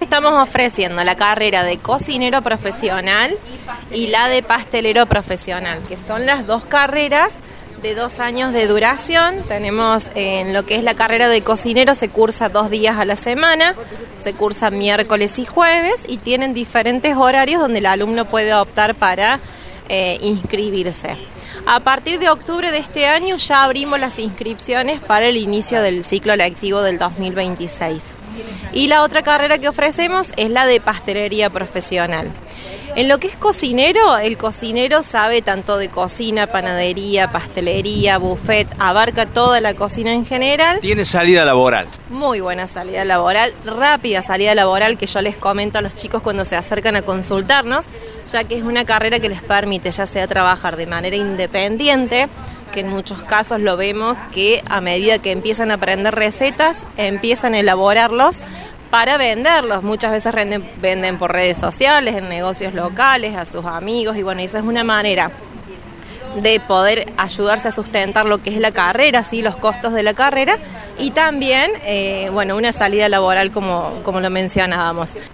estamos ofreciendo la carrera de cocinero profesional y la de pastelero profesional, que son las dos carreras de 2 años de duración. Tenemos en lo que es la carrera de cocinero, se cursa 2 días a la semana, se cursa miércoles y jueves y tienen diferentes horarios donde el alumno puede optar para inscribirse. A partir de octubre de este año ya abrimos las inscripciones para el inicio del ciclo lectivo del 2026. Y la otra carrera que ofrecemos es la de pastelería profesional. En lo que es cocinero, el cocinero sabe tanto de cocina, panadería, pastelería, buffet, abarca toda la cocina en general. ¿Tiene salida laboral? Muy buena salida laboral, rápida salida laboral que yo les comento a los chicos cuando se acercan a consultarnos, ya que es una carrera que les permite ya sea trabajar de manera independiente, que en muchos casos lo vemos que a medida que empiezan a aprender recetas, empiezan a elaborarlos para venderlos. Muchas veces venden por redes sociales, en negocios locales, a sus amigos, y bueno, esa es una manera de poder ayudarse a sustentar lo que es la carrera, ¿sí? Los costos de la carrera, y también bueno, una salida laboral como lo mencionábamos.